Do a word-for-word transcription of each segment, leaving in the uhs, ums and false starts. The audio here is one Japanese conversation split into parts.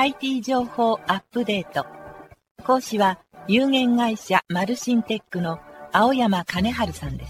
アイティー 情報アップデート。講師は有限会社マルシンテックの青山金春さんです。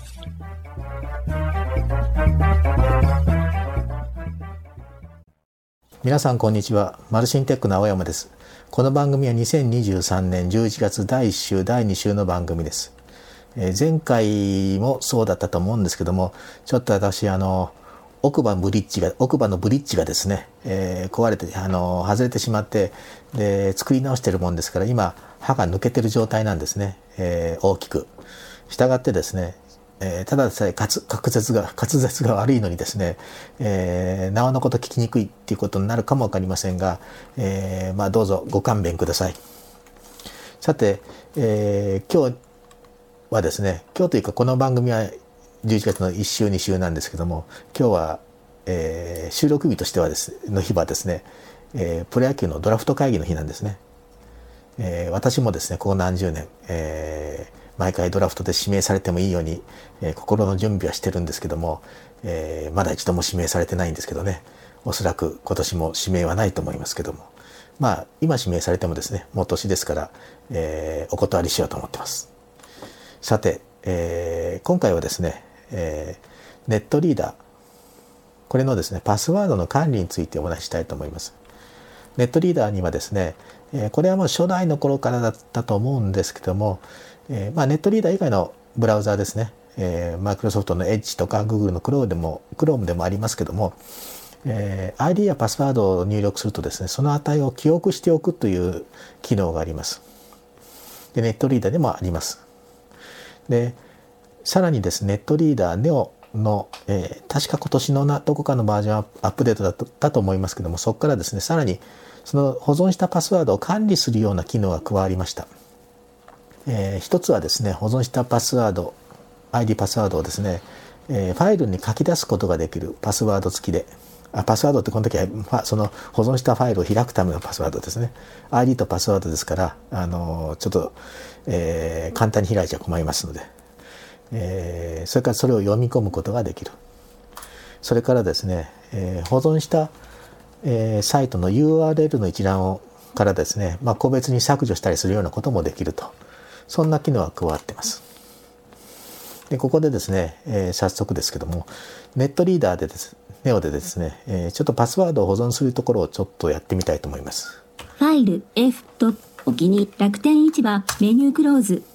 皆さんこんにちは。マルシンテックの青山です。この番組はにせんにじゅうさんねんじゅういちがつだいいっ週だいに週の番組です。えー、前回もそうだったと思うんですけども、ちょっと私あの奥歯ブリッジが奥歯のブリッジがですね、えー、壊れてあの外れてしまって、で作り直しているもんですから、今歯が抜けてる状態なんですね。えー、大きく。したがってですね、えー、ただでさえ滑舌が滑舌が悪いのにですね、えー、なおのこと聞きにくいっていうことになるかもわかりませんが、えー、まあどうぞご勘弁ください。さて、えー、今日はですね、今日というかこの番組はじゅういちがつのいっ週に週なんですけども、今日は、えー、収録日としてはですの日はですね、えー、プロ野球のドラフト会議の日なんですね。えー、私もですねここ何十年、えー、毎回ドラフトで指名されてもいいように、えー、心の準備はしてるんですけども、えー、まだ一度も指名されてないんですけどね、おそらく今年も指名はないと思いますけども、まあ今指名されてもですね、もう年ですから、えー、お断りしようと思ってます。さて、えー、今回はですね、えー、ネットリーダー、これのですねパスワードの管理についてお話ししたいと思います。ネットリーダーにはですね、えー、これはもう初代の頃からだったと思うんですけども、えーまあ、ネットリーダー以外のブラウザーですね、えー、マイクロソフトの Edge とか Google の Chrome でも Chrome でもありますけども、えー、アイディー やパスワードを入力するとですね、その値を記憶しておくという機能があります。でネットリーダーでもあります。でさらにですね、ネットリーダー ネオ の、えー、確か今年のなどこかのバージョンアップデートだっただと思いますけども、そこからですね、さらにその保存したパスワードを管理するような機能が加わりました。えー、一つはですね、保存したパスワード アイディー パスワードをですね、えー、ファイルに書き出すことができるパスワード付きで、あパスワードってこの時はその保存したファイルを開くためのパスワードですね。 アイディー とパスワードですから、あのー、ちょっと、えー、簡単に開いちゃ困りますので、えー、それからそれを読み込むことができる。それからですね、えー、保存した、えー、サイトの ユーアールエル の一覧をからですね、まあ、個別に削除したりするようなこともできると、そんな機能が加わっています。でここでですね、えー、早速ですけども、ネットリーダーでです、ネオでですね、えー、ちょっとパスワードを保存するところをちょっとやってみたいと思います。 ファイル F とお気に楽天市場メニュークローズ。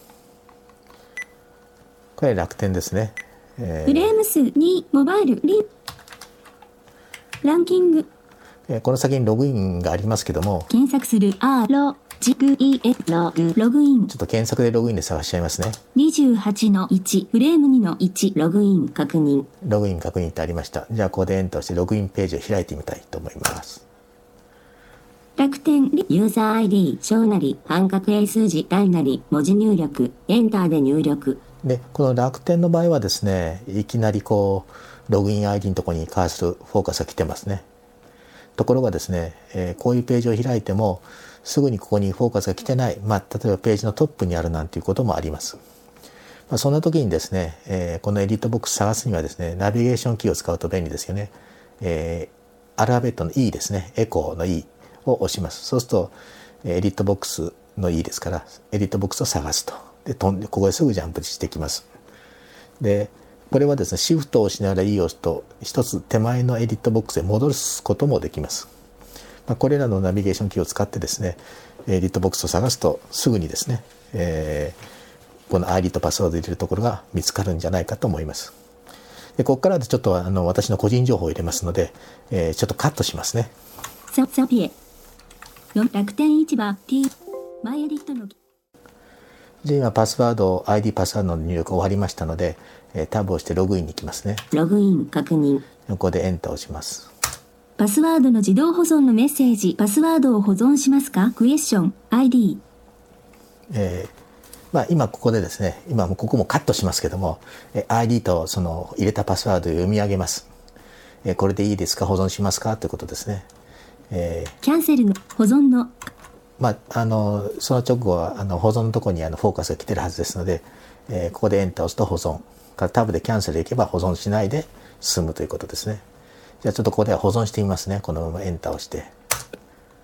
これ楽天ですね。えー、 フレーム数にモバイルリランキング。 えー、この先にログインがありますけども、 検索する R ロジク イーエス ログログイン。 ちょっと検索でログインで探しちゃいますね。 にじゅうはちのいちフレームにのいちログイン確認。 ログイン確認ってありました。じゃあここでエンターしてログインページを開いてみたいと思います。 楽天ユーザー アイディー 小なり半角英数字大なり文字入力エンターで入力。 でこの楽天の場合はですね、いきなりこうログイン アイディー のところにカーソルフォーカスが来てますね。ところがですね、えー、こういうページを開いてもすぐにここにフォーカスが来てない、まあ、例えばページのトップにあるなんていうこともあります。まあ、そんな時にですね、えー、このエディットボックス探すにはですね、ナビゲーションキーを使うと便利ですよね。えー、アルファベットの E ですね、エコーの E を押します。そうするとエディットボックスの E ですから、エディットボックスを探すと。で飛んでここですぐジャンプしてきます。でこれはですね、シフトを押しながら E を押すと一つ手前のエディットボックスへ戻すこともできます。まあ、これらのナビゲーションキーを使ってですね、エディットボックスを探すとすぐにですね、えー、この アイディー とパスワードを入れるところが見つかるんじゃないかと思います。でここからちょっとあの私の個人情報を入れますので、えー、ちょっとカットしますね。 ササピエ楽天市場 T マイエディットので今パスワード アイディー パスワードの入力終わりましたので、えー、タブをしてログインに行きますね。 ログイン確認。 ここでエンターを押します。 パスワードの自動保存のメッセージ。パスワードを保存しますか？クエスチョン アイディー。 えーまあ、今ここでですね、今もここもカットしますけども、えー、アイディー とその入れたパスワードを読み上げます。えー、これでいいですか？保存しますか？ということですね。えー、 キャンセルの保存のまあ、あのその直後はあの保存のところにあのフォーカスが来てるはずですので、えー、ここでエンターを押すと保存からタブでキャンセルいけば保存しないで済むということですね。じゃあちょっとここでは保存してみますね。このままエンターを押して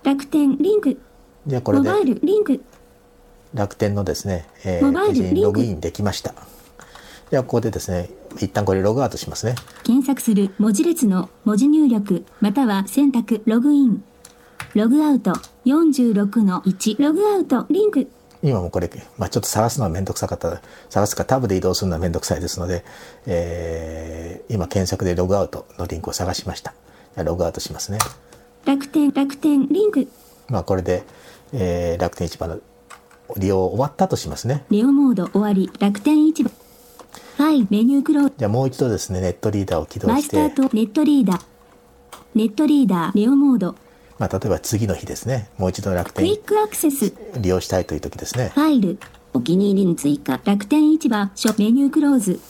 楽天リンク。 じゃあこれでモバイルリンク。 楽天のですね、えー、 モバイルページにログイリンンできました。ではここでですね、一旦これログアウトしますね。 検索する文字列の文字入力または選択ログイン。ログアウト よんじゅうろくのいち ログアウトリンク。 今もこれ、まあ、ちょっと探すのはめんどくさかった、探すかタブで移動するのはめんどくさいですので、えー、今検索でログアウトのリンクを探しました。じゃあログアウトしますね。楽天楽天リンク。 まあこれで、えー、楽天市場の利用終わったとしますね。 利用モード終わり。楽天市場。はい、メニュークローズ。 じゃあもう一度ですね、ネットリーダーを起動して。 マイスタートネットリーダー。ネットリーダー、利用モード。 まあ例えば次の日ですね、もう一度楽天クイックアクセス。 利用したいという時ですね。 ファイル。お気に入りに追加。楽天市場、ショメニュークローズ。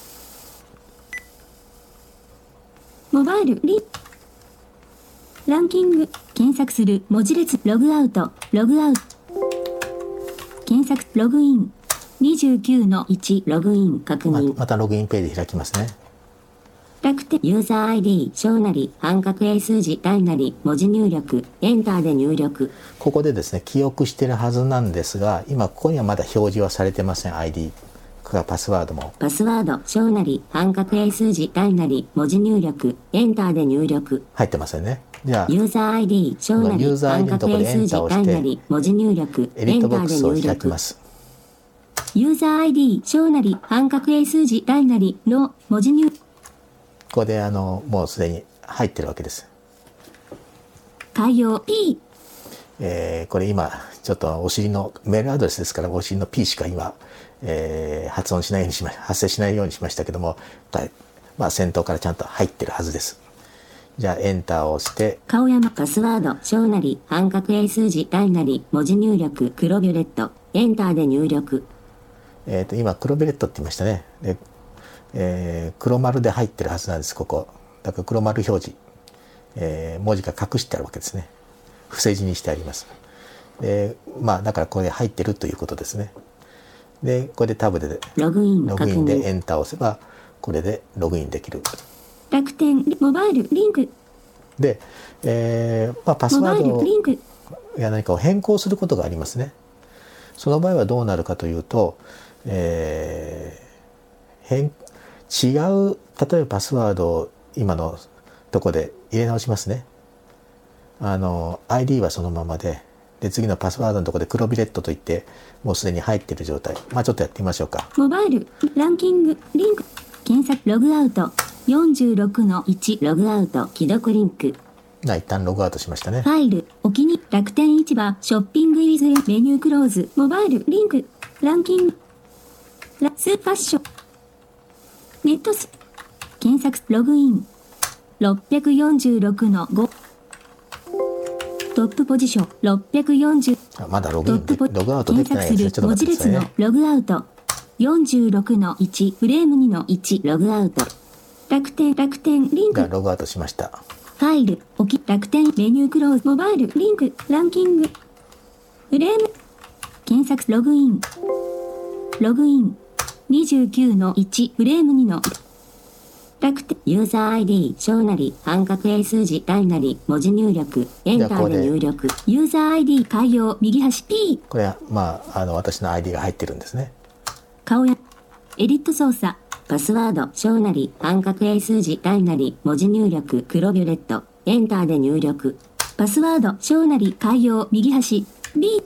モバイル、リランキング。検索する文字列、ログアウト、ログアウト。検索、ログイン。にじゅうきゅうのいち、ログイン確認。 ま, またログインページ開きますね。 楽天ユーザー アイディー、小なり、半角英数字、大なり、文字入力、エンターで入力。 ここでですね、記憶してるはずなんですが、今ここにはまだ表示はされてません。アイディー。かパスワードも。 パスワード、小なり、半角英数字、大なり、文字入力、エンターで入力。 入ってませんね。じゃあ、 ユーザー アイディー、小なり、半角英数字、大なり、文字入力、エンターで入力。ユーザー アイディー、小なり、半角英数字、大なりの文字入力。 ここであのもうすでに入ってるわけです。 開業 P、 えー、これ今ちょっとお尻のメールアドレスですからお尻の P しか今、えー、発音しないようにしま発生しないようにしましたけども、まあ先頭からちゃんと入ってるはずです。じゃあエンターを押して顔山パスワード小なり半角英数字大なり文字入力黒ビュレットエンターで入力。 えっと今黒ビュレットって言いましたね。でえー、黒丸で入ってるはずなんです。ここだから黒丸表示、えー、文字が隠してあるわけですね。伏せ字にしてあります。でまあだからこれ入ってるということですね。でこれでタブでログインログインでエンターを押せばこれでログインできる。 楽天モバイルリンクで、えーまあ、パスワードをや何かを変更することがありますね。その場合はどうなるかというと、えー、変違う例えばパスワードを今のとこで入れ直しますね。あの アイディー はそのままで、で次のパスワードのところで黒ビレットといってもうすでに入っている状態。まあちょっとやってみましょうか。 モバイルランキングリンク検索ログアウト よんじゅうろくのいち ログアウト既読リンク。 一旦ログアウトしましたね。 ファイルお気に楽天市場ショッピングイズメニュークローズモバイルリンクランキングラスファッションネットス検索ログインろっぴゃくよんじゅうろくのごトップポジションろっぴゃくよんじゅうあまだログインでログアウトできてないやつ。ちょっと待ってくださいね。 文字列のログアウトよんじゅうろくのいちフレームにのいちログアウト楽天楽天リンクログアウトしました。 ファイルおき楽天メニュークローズモバイルリンクランキングフレーム検索ログインログインにじゅうきゅうのいちフレームにの楽天ユーザー アイディー 小なり半角英数字大なり文字入力エンターで入力ユーザー アイディー 開業右端 P これはまああの私の アイディー が入ってるんですね。 顔やエディット操作パスワード小なり半角英数字大なり文字入力黒ビュレットエンターで入力パスワード小なり開業右端 B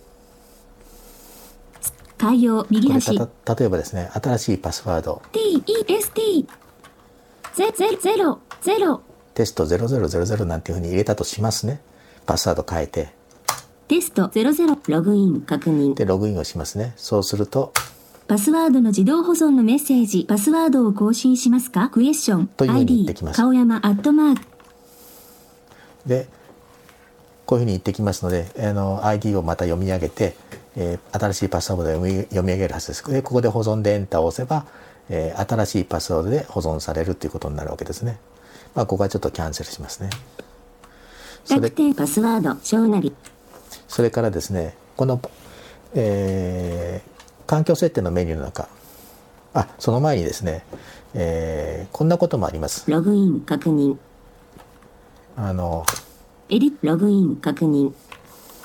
開業右端これた例えばですね新しいパスワードティーイーエスティーゼロゼロゼロテストゼロゼロゼロゼロなんていうふうに入れたとしますね。パスワード変えてテストゼロゼロログイン確認でログインをしますね。そうするとパスワードの自動保存のメッセージパスワードを更新しますかクエスチョンというふうに言ってきます。 アイディー 顔山アットマークでこういうふうに言ってきますのであの アイディー をまた読み上げて、えー、新しいパスワードで読み、読み上げるはずです。でここで保存でエンターを押せば、えー、新しいパスワードで保存されるということになるわけですね。まあここはちょっとキャンセルしますね。 楽天パスワード小なりそれからですねこの、えー環境設定のメニューの中あその前にですね、えー、こんなこともあります。 ログイン確認あのエディログイン確認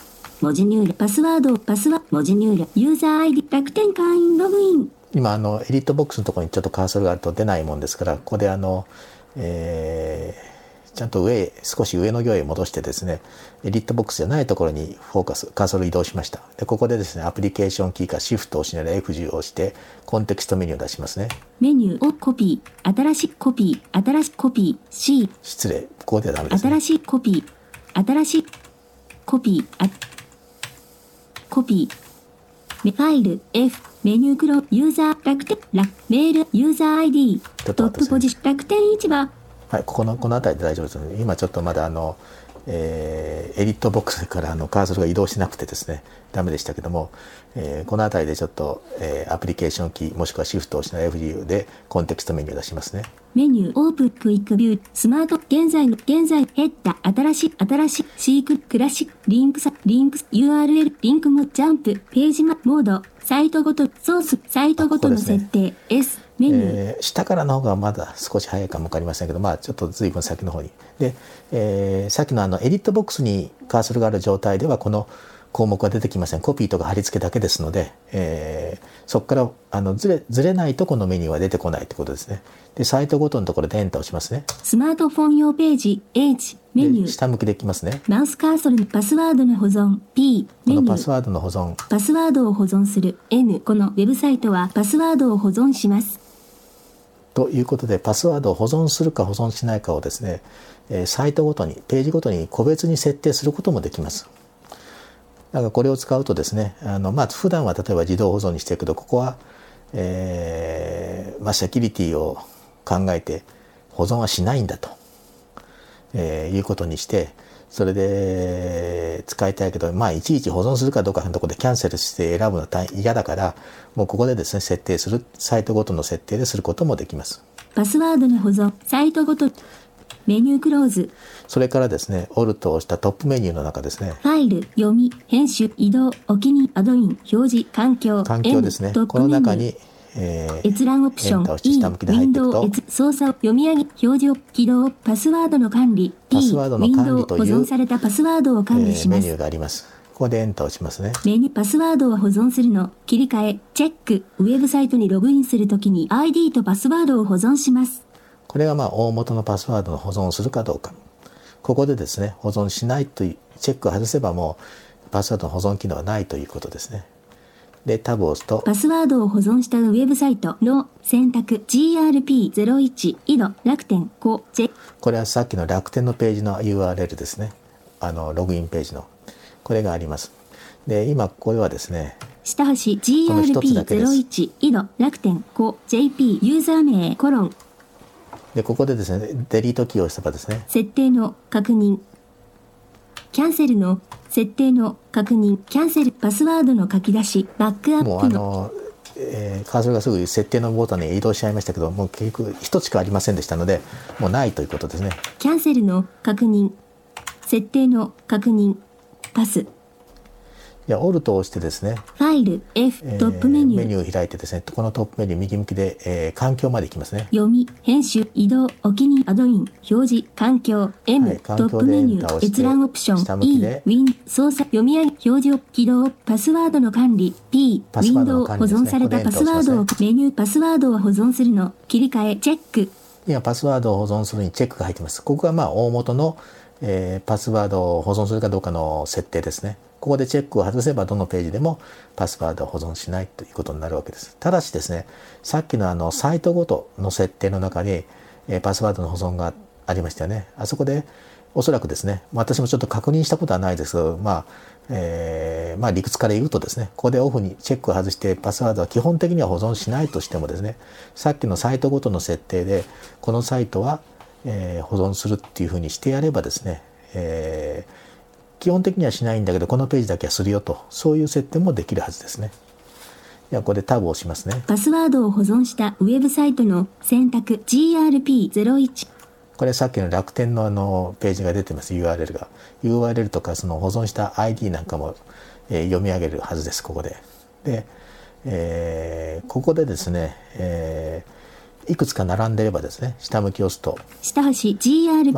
文字入力、パスワード、パスワード、文字入力、ユーザー アイディ、楽天会員ログイン。 今、あの、エディットボックスのところにちょっとカーソルがあると出ないもんですから、ここであの、えーちゃんと上へ、少し上の行へ戻してですね、エディットボックスじゃないところにフォーカス、カーソル移動しました。で、ここでですね、アプリケーションキーかシフトを押しながら エフじゅう を押して、コンテキストメニューを出しますね。 メニューをコピー、新しいコピー、新しいコピー、C。 失礼、ここではダメですね。 新しいコピー、新しいコピー、あコピー。ファイル、F、メニュークロ、ユーザー、楽天、ラメール、ユーザー アイディー、トップポジション、楽天市場。 はい、ここの、この辺りで大丈夫ですので、今ちょっとまだあの、えー、エディットボックスからあのカーソルが移動しなくてですね、ダメでしたけども、えー、この辺りでちょっと、えー、アプリケーションキー、もしくはシフトを押しながら エフじゅう でコンテキストメニューを出しますね。 メニュー、オープン、クイックビュー、スマート、現在の、現在、ヘッダ、新しい、新しい、シーク、クラシック、リンクサ、リンクス、ユーアールエル、リンクも、ジャンプ、ページマ、モード、サイトごと、ソース、サイトごとの設定、ね、S、メニュー、 えー、下からの方がまだ少し早いかもわかりませんけど、まあちょっと随分先の方に。で、えー、さっきのあのエディットボックスにカーソルがある状態ではこの項目は出てきません。コピーとか貼り付けだけですので、えー、そこからあのずれずれないとこのメニューは出てこないということですね。で、サイトごとのところでエンターをしますね。 スマートフォン用ページ H、メニュー、 下向きできますね。 マウスカーソルのパスワードの保存 P、メニュー、 このパスワードの保存、 パスワードを保存する N、このウェブサイトはパスワードを保存します。 ということで、パスワードを保存するか保存しないかをですね、サイトごとに、ページごとに個別に設定することもできます。だからこれを使うとですね、あの、まあ、普段は例えば自動保存にしていくけど、ここは、えー、まあ、セキュリティを考えて保存はしないんだと、えー、いうことにして、それで使いたいけど、まあ、いちいち保存するかどうかのところでキャンセルして選ぶのは大嫌だから、もうここでですね、設定する、サイトごとの設定ですることもできます。 パスワードの保存、サイトごと、メニュークローズ。 それからですね、オルトを押したトップメニューの中ですね、 ファイル、読み、編集、移動、お気に入り、アドイン、表示、環境、 環境ですね。この中に、えー、 閲覧オプション、E、ウィンドウ、操作、読み上げ、表示を、起動、パスワードの管理、P、 パスワードの管理という保存されたパスワードを管理します。 えー、メニューがあります。ここでエンターをしますね。 メニュー、パスワードを保存するの、切り替え、チェック、ウェブサイトにログインするときに アイディー とパスワードを保存します。 これがまあ大元のパスワードの保存をするかどうか。ここでですね、保存しないというチェックを外せばもうパスワードの保存機能はないということですね。で、タブを押すと、 パスワードを保存したウェブサイトの選択 ジーアールピーゼロいち 井戸楽天こ J。 これはさっきの楽天のページの ユーアールエル ですね。あの、ログインページの。これがあります。で、今これはですね、 下端 ジーアールピーゼロいち 井戸楽天こ ジェーピー ユーザー名コロン。 で、ここでですね、デリートキーを押せばですね、 設定の確認。キャンセルの設定の確認。キャンセルパスワードの書き出し。バックアップの。 もうあの、えー、カーソルがすぐ設定のボタンに移動しちゃいましたけど、もう結局一つしかありませんでしたので、もうないということですね。 キャンセルの確認。設定の確認。パス。 じゃあ、オルトを押してですね、 ファイル F、 えー、 トップメニュー。 メニューを開いてですね、このトップメニュー右向きで、えー、環境まで行きますね。 読み、編集、移動、お気に入り、アドイン、表示、環境、M、 はい、 トップメニュー、閲覧オプション、E、ウィン、操作、読み上げ、表示を起動、パスワードの管理、P、ウィンドウ、保存されたパスワードを、メニュー、パスワードを保存するの、切り替え、チェック。 今、パスワードを保存するにチェックが入っています。ここがまあ、大元の、えー、パスワードを保存するかどうかの設定ですね。ここでチェックを外せばどのページでもパスワードを保存しないということになるわけです。ただしですね、さっきのあのサイトごとの設定の中に、えー、パスワードの保存がありましたよね。あそこでおそらくですね、私もちょっと確認したことはないですけど、まあ、えー、まあ理屈から言うとですね、ここでオフにチェックを外してパスワードは基本的には保存しないとしてもですね、さっきのサイトごとの設定でこのサイトは、えー、保存するっていうふうにしてやればですね、えー基本的にはしないんだけど、このページだけはするよと、そういう設定もできるはずですね。では、ここでタブを押しますね。 パスワードを保存したウェブサイトの選択 ジーアールピーゼロいち。 これさっきの楽天のあのページが出てます、ユーアールエル が。ユーアールエル とかその保存した アイディー なんかも、えー、読み上げるはずです、ここで。で、えー、ここでですね、えー、いくつか並んでればですね、下向きを押すと。 下端 ジーアールピー、まあ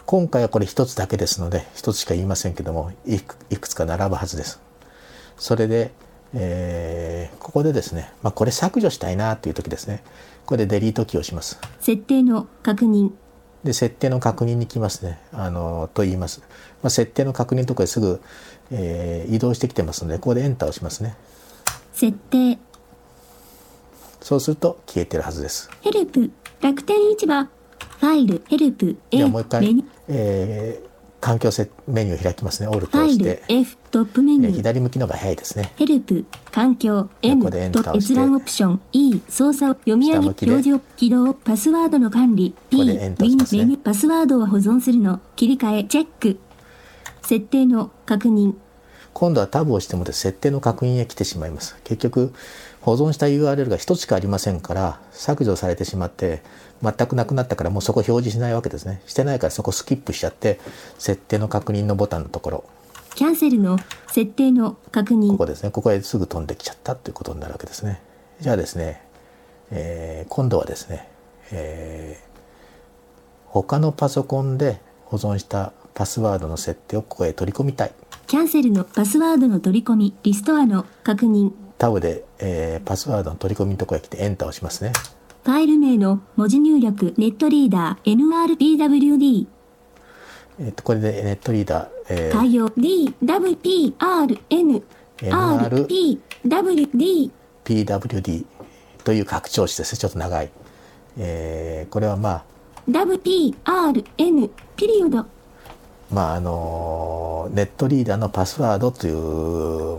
今回はこれ一つだけですので一つしか言いませんけども、いく、いくつか並ぶはずです。それで、えー、ここでですね、まあ、これ削除したいなという時ですね、これでデリートキーを押します。 設定の確認。 で設定の確認に来ますね。あのと言います。まあ、設定の確認のところですぐ、えー、移動してきてますので、ここでエンターを押しますね。 設定。 そうすると消えてるはずです。 ヘルプ、楽天市場、ファイル、ヘルプ、 で A、 はもう一回メニュー、 えー、環境セメニューを開きますね。オルファイルトを押して、 F、トップメニえーュー、 左向きの方が早いですね。 ヘルプ、環境、 こ N、 こでエンターをしてと閲覧オプション、E、操作を読み上げ、 下向きで表示を、起動、パスワードの管理、 こ P、 こウでエンターをィン、 しますねメニュー、パスワードを保存するの、切り替え、チェック。設定の確認。 今度はタブを押しても設定の確認へ来てしまいます。結局保存した ユーアールエル が一つしかありませんから、削除されてしまって全くなくなったから、もうそこ表示しないわけですね。してないからそこスキップしちゃって、設定の確認のボタンのところ、 キャンセルの設定の確認。 ここですね。ここへすぐ飛んできちゃったということになるわけですね。じゃあですね、えー、今度はですね、えー、他のパソコンで保存したパスワードの設定をここへ取り込みたい。 キャンセルのパスワードの取り込み、リストアの確認。 タブで、えー、パスワードの取り込みのところへ来てエンターを押しますね。 ファイル名の文字入力、ネットリーダー、エヌアールピーダブリューディー。 えっと、これでネットリーダー、えー、 対応 ディーダブリューピーアールエヌ アールピーダブリューディーピーダブリューディー という拡張子ですね。ちょっと長い。えー、これはまあ、 ダブリューピーアールエヌ ピリオド。 まああのネットリーダーのパスワードという、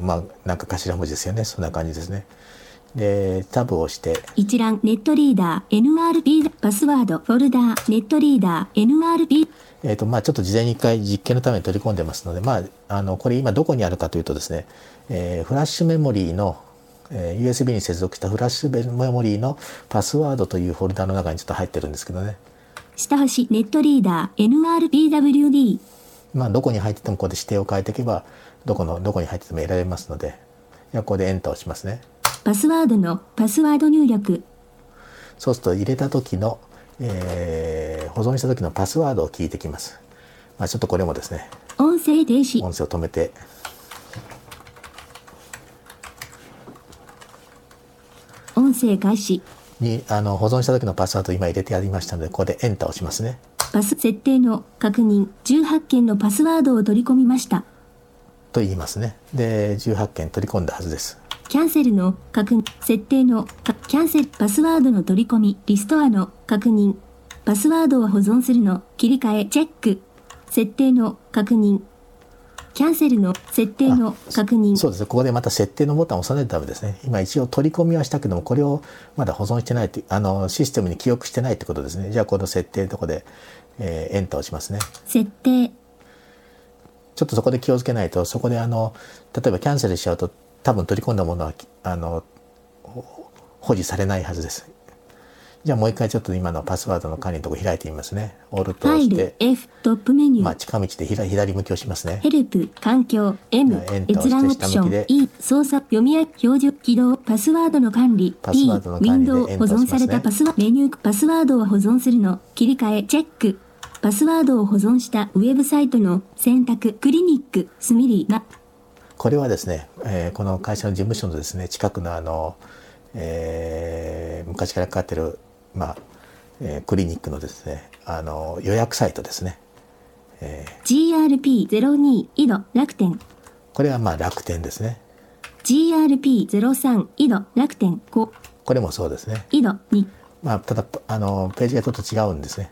まあなんか頭文字ですよね。そんな感じですね。でタブを押して一覧ネットリーダー エヌアールピー パスワードフォルダーネットリーダー エヌアールピー。 えっとまあちょっと事前に一回実験のために取り込んでますので、まああのこれ今どこにあるかというとですね、えー、フラッシュメモリーの、えー、ユーエスビー に接続したフラッシュメモリーのパスワードというフォルダの中にちょっと入ってるんですけどね。 下端ネットリーダー エヌアールピーダブリューディー。 まあどこに入っててもここで指定を変えていけばどこのどこに入ってても選べますので、じゃあここでエンターを押しますね。 パスワードのパスワード入力。 そうすると入れた時の、えー、保存した時のパスワードを聞いてきます。まあちょっとこれもですね、 音声停止。 音声を止めて音声開始。 にあの保存した時のパスワードを今入れてやりましたので、ここでエンターを押しますね。 パス設定の確認。じゅうはっけんのパスワードを取り込みました。 と言いますね。でじゅうはっけん取り込んだはずです。 キャンセルの確認。設定のキャンセルパスワードの取り込みリストアの確認。パスワードを保存するの切り替えチェック。設定の確認。キャンセルの設定の確認。 そうですね。ここでまた設定のボタンを押さないとダメですね。今一応取り込みはしたけども、これをまだ保存してないという、あのシステムに記憶してないってことですね。じゃあこの設定のところで、えー、エンターを押しますね。 設定。 ちょっとそこで気をつけないと、そこであの例えばキャンセルしちゃうと多分取り込んだものはあの保持されないはずです。じゃあもう一回ちょっと今のパスワードの管理のところ開いてみますね。オルトを押して、 ファイル F トップメニュー。 まあ近道で左左向きをしますね。 ヘルプ環境 M 閲覧オプション E 操作読み上げ表示起動パスワードの管理 P ウィンドウ保存されたパスワードメニューパスワードを保存するの切り替えチェック。パスワードを保存したウェブサイトの選択クリニックスミリーな。 これはですね、えー、この会社の事務所のですね近くのあの、えー、昔からかかってるまあ、えー、クリニックのですねあの予約サイトですね。えー、 ジーアールピーゼロに 井戸楽天。 これはまあ楽天ですね。 ジーアールピーゼロさん 井戸楽天ここれもそうですね。 井戸に。 まあただあのページがちょっと違うんですね。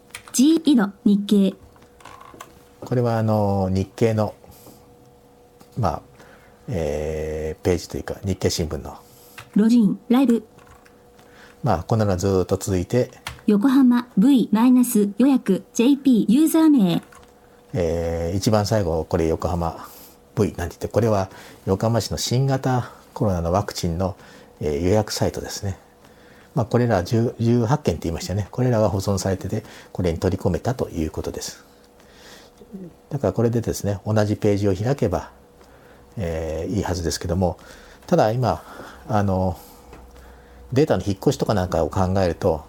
G 井戸日経。 これはあの日経のまあ、えー、ページというか日経新聞のロジンライブ。 まあこんなのがずっと続いて、 横浜 V- 予約 ジェーピー ユーザー名、 えー、一番最後これ横浜 V なんて言って、これは横浜市の新型コロナのワクチンの、えー、予約サイトですね。まあこれらじゅうはっけんって言いましたね。これらが保存されててこれに取り込めたということです。だからこれでですね同じページを開けば、えー、いいはずですけども、ただ今あのデータの引っ越しとかなんかを考えると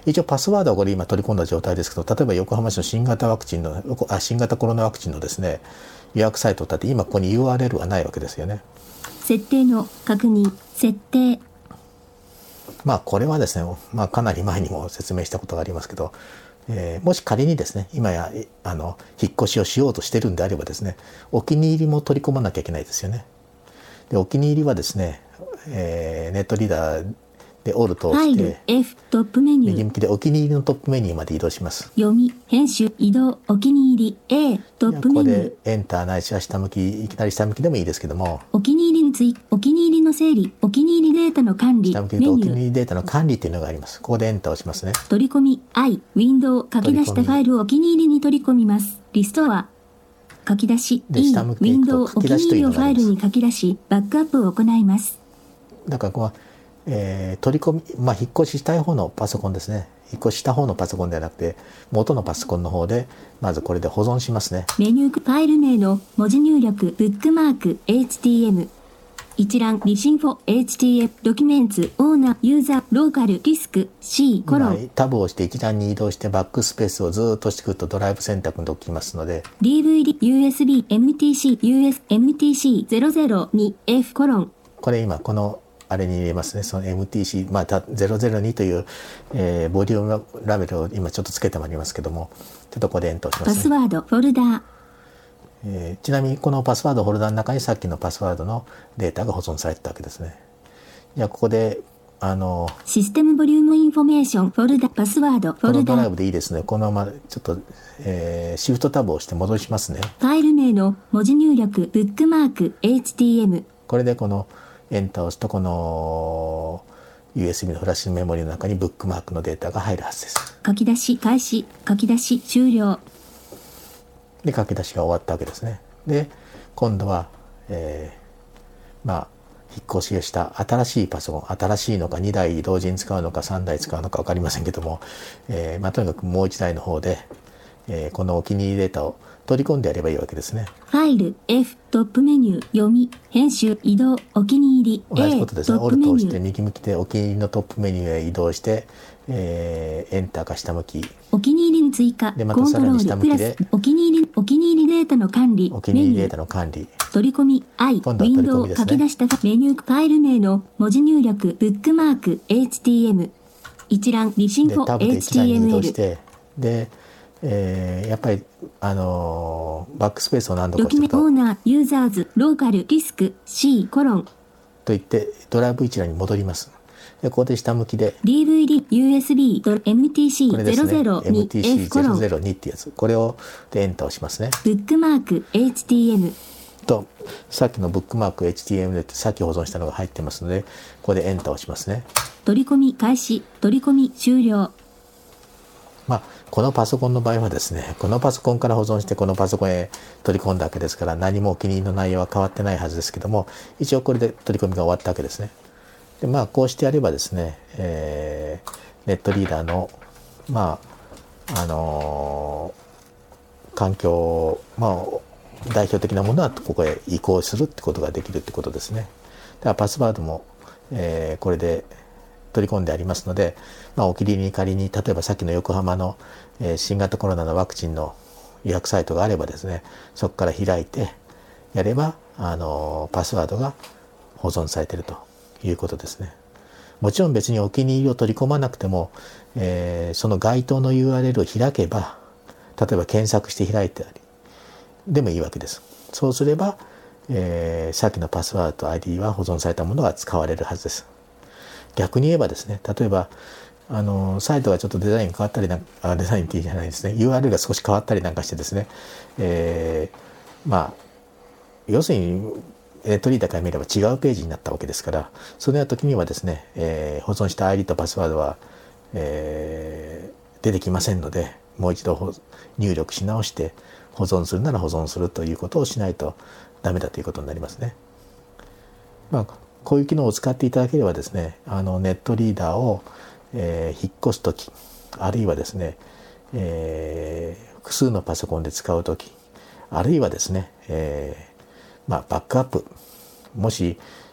一応パスワードはこれ今取り込んだ状態ですけど、例えば横浜市の新型ワクチンのあ新型コロナワクチンのですね予約サイトだって今ここに ユーアールエル がないわけですよね。 設定の確認、設定。 まあこれはですね、まあ、かなり前にも説明したことがありますけど、えー、もし仮にですね今やあの引っ越しをしようとしてるんであればですね、お気に入りも取り込まなきゃいけないですよね。でお気に入りはですね、えー、ネットリーダーでオルトを押して、 F トップメニュー、 右向きでお気に入りのトップメニューまで移動します。 読み、編集、移動、お気に入り A トップメニュー。 ここでエンターないしは下向き、いきなり下向きでもいいですけども、 お気に入りについて、お気に入りの整理、お気に入りデータの管理、 下向きメニュー。 でお気に入りデータの管理っていうのがあります。ここでエンターを押しますね。 取り込み、I、ウィンドウ、書き出したファイルをお気に入りに取り込みます。リストは、書き出し、 で E、ウ下向きでィンいくとドウ、お気に入りをファイルに書き出し、バックアップを行います。 だからここは、えー取り込み、まあ、引っ越ししたい方のパソコンですね。引っ越しした方のパソコンではなくて、元のパソコンの方で、まずこれで保存しますね。 メニューファイル名の文字入力、ブックマーク、エイチティーエム。一覧、リシンフォ、エイチティーエフ、ドキュメンツ、オーナー、ユーザー、ローカル、ディスク、C、コロン。 タブを押して一覧に移動してバックスペースをずーっと押してくるとドライブ選択に置きますので、 ディーブイディー、ユーエスビー、エムティーシー、ユーエス、エムティーシーゼロゼロにエフ コロン。 これ今このあれに入れますね。その エムティーシー、まあ、ゼロゼロにという、えー、ボリュームラベルを今ちょっとつけてまいりますけども、ちょっとここでエントしますね。 パスワード、フォルダー。 えー、ちなみにこのパスワードフォルダの中にさっきのパスワードのデータが保存されてたわけですね。じゃあここであのシステムボリュームインフォメーション、フォルダ、パスワード、フォルダ。 このドライブでいいですね。このままちょっと、えー、シフトタブを押して戻しますね。 ファイル名の文字入力、ブックマーク、エイチティーエム。 これでこのエンターを押すとこの ユーエスビー のフラッシュメモリの中にブックマークのデータが入るはずです。 書き出し開始、書き出し終了。 で書き出しが終わったわけですね。で今度は、えー、まあ引っ越しをした新しいパソコン、新しいのかにだい同時に使うのかさんだい使うのか分かりませんけども、えーまあ、とにかくもういちだいの方で、えー、このお気に入りデータを取り込んでやればいいわけですね。 ファイル、F、トップメニュー、読み、編集、移動、お気に入り、 同じことですね。 A、 オルトを押トップメニュー。 して右向きでお気に入りのトップメニューへ移動して、えー、エンターか下向き。 お気に入りに追加、 でまたコントロさらに下ール、プラ向きでス、お気に入り、お気に入りデータの管理、 お気に入りデーメニュータの管理。 取り込み、I、ウ今度は取り込ィンドウ、 みですね書き出したメニュー、ファイル名の文字入力、ブックマーク、エイチティーエム。一覧、リシンフォ、 でタブで一覧に移動しエイチティーエムエル。 て、で、えー、やっぱりあのーバックスペースを何度かドキュメント、オ押すとーナー、ユーザーズ、ローカル、ディスク、C、コロン。 といってドライブ一覧に戻ります。でここで下向きでディーブイディー、ユーエスビー、エムティーシーゼロこれですねゼロに F コロン。 エムティーシーゼロゼロに ってやつ、これをでエンターをしますね。 ブックマーク、エイチティーエム。 とさっきのブックマーク エイチティーエム ってさっき保存したのが入ってますので、ここでエンターをしますね。 取り込み開始、取り込み終了。 まあこのパソコンの場合はですね、このパソコンから保存してこのパソコンへ取り込んだわけですから、何もお気に入りの内容は変わってないはずですけども、一応これで取り込みが終わったわけですね。でまあこうしてやればですね、えー、ネットリーダーのまああのー環境、まあ代表的なものはここへ移行するってことができるってことですね。だからパスワードも、えー、これで取り込んでありますので、まあ、お気に入りに仮に例えばさっきの横浜の、えー、新型コロナのワクチンの予約サイトがあればですね、そこから開いてやれば、あのー、パスワードが保存されているということですね。もちろん別にお気に入りを取り込まなくても、えー、その該当の ユーアールエル を開けば、例えば検索して開いてありでもいいわけです。そうすれば、えー、さっきのパスワードと アイディー は保存されたものが使われるはずです。逆に言えばですね、例えばあのサイトがちょっとデザイン変わったりなんあデザインっていいじゃないですね、 ユーアールエル が少し変わったりなんかしてですね、えー、まあ要するにネットリーダーから見れば違うページになったわけですから、そのような時にはですね、えー、保存した アイディー とパスワードは、えー、出てきませんので、もう一度入力し直して保存するなら保存するということをしないとダメだということになりますね。まあこういう機能を使っていただければですね、あのネットリーダーを、えー、引っ越すとき、あるいはですね、えー、複数のパソコンで使うとき、あるいはですね、えー、まあバックアップ、もし、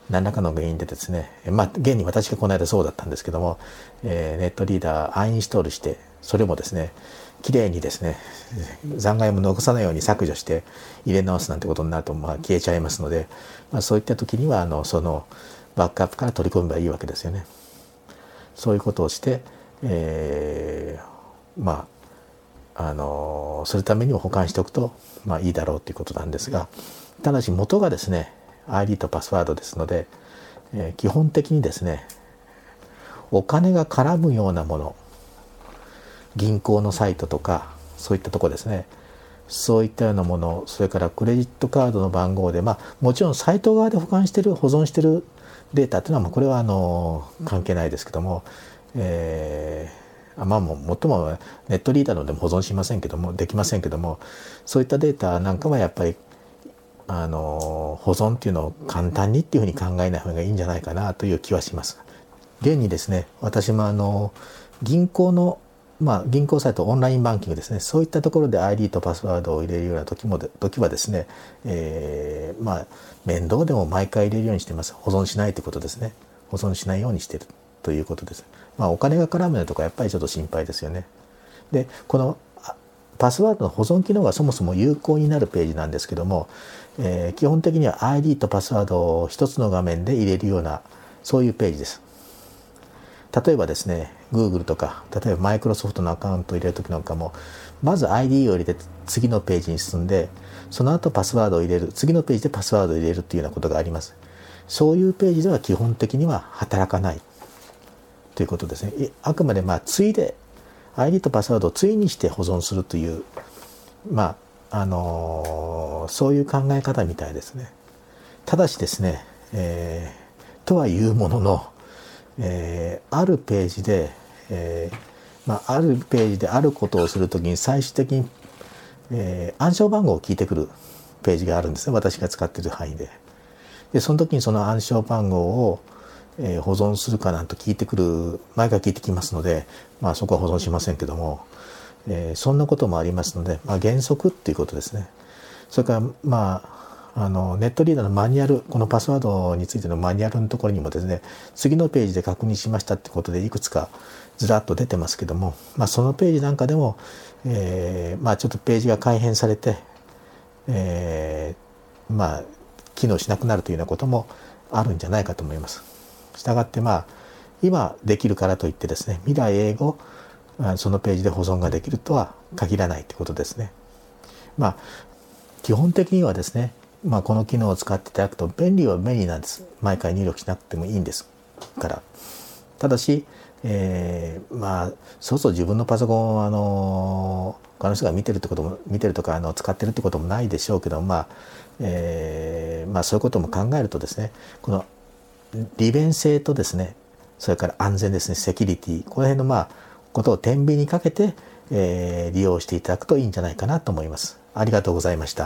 何らかの原因でですね、まあ現に私がこの間そうだったんですけども、えー、ネットリーダーアンインストールして、それもですねきれいにですね残骸も残さないように削除して入れ直すなんてことになると、まあ、消えちゃいますので、まあ、そういった時にはあのそのバックアップから取り込めばいいわけですよね。そういうことをして、えー、まああのするためにも保管しておくと、まあ、いいだろうということなんですが、ただし元がですね アイディー とパスワードですので、えー、基本的にですねお金が絡むようなもの、銀行のサイトとかそういったところですね、そういったようなもの、それからクレジットカードの番号で、まあもちろんサイト側で保管してる保存してるデータっていうのはもうこれはあの関係ないですけども、えー、まあももっともネットリーダーのでも保存しませんけどもできませんけども、そういったデータなんかはやっぱりあの保存っていうのを簡単にっていうふうに考えない方がいいんじゃないかなという気はします。現にですね、私もあの銀行のまあ、銀行サイトオンラインバンキングですね、そういったところで アイディー とパスワードを入れるような時も時はですね、えー、まあ面倒でも毎回入れるようにしてます。保存しないということですね。保存しないようにしているということです。まあお金が絡むのとかやっぱりちょっと心配ですよね。でこのパスワードの保存機能がそもそも有効になるページなんですけども、えー、基本的には アイディー とパスワードを一つの画面で入れるようなそういうページです。例えばですね Google とか例えば Microsoft のアカウントを入れるときなんかもまず アイディー を入れて次のページに進んで、その後パスワードを入れる、次のページでパスワードを入れるというようなことがあります。そういうページでは基本的には働かないということですね。あくまでまあついで アイディー とパスワードを対にして保存するというまああのー、そういう考え方みたいですね。ただしですね、えー、とはいうもののえー、あるページで、えーまあ、あるページであることをするときに最終的に、えー、暗証番号を聞いてくるページがあるんですね、私が使っている範囲で。でその時にその暗証番号を、えー、保存するかなんと聞いてくる、毎回聞いてきますので、まあ、そこは保存しませんけども、えー、そんなこともありますので、まあ、原則っていうことですね。それからまああのネットリーダーのマニュアル、このパスワードについてのマニュアルのところにもですね、次のページで確認しましたってことでいくつかずらっと出てますけども、まあ、そのページなんかでも、えーまあ、ちょっとページが改変されて、えー、まあ機能しなくなるというようなこともあるんじゃないかと思います。したがってまあ今できるからといってですね、未来永劫そのページで保存ができるとは限らないということですね。まあ基本的にはですね、まあ、この機能を使っていただくと便利は便利なんです。毎回入力しなくてもいいんですから。ただし、えー、まあそうそう自分のパソコンをあの他の人が見てるってことも見てるとかあの使ってるってこともないでしょうけど、まあ、えー、まあそういうことも考えるとですね、この利便性とですね、それから安全ですね、セキュリティ、この辺のまあことを天秤にかけて、えー、利用していただくといいんじゃないかなと思います。ありがとうございました。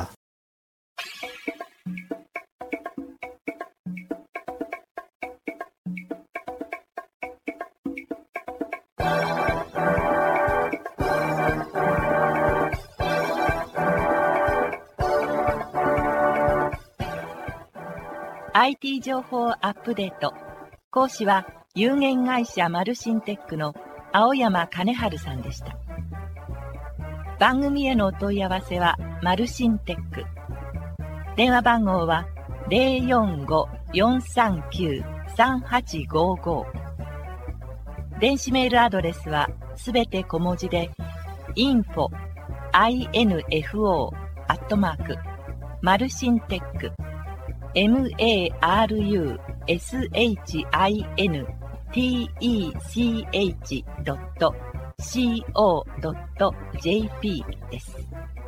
アイティー 情報アップデート。講師は有限会社マルシンテックの青山金春さんでした。番組へのお問い合わせはマルシンテック。電話番号は ゼロよんご よんさんきゅう さんはちごご。電子メールアドレスはすべて小文字で インフォ アイエヌエフオー アットマーク マルシンテック エムエーアールユーエスエイチアイエヌティーイーシーエイチドットシーオードットジェーピー です。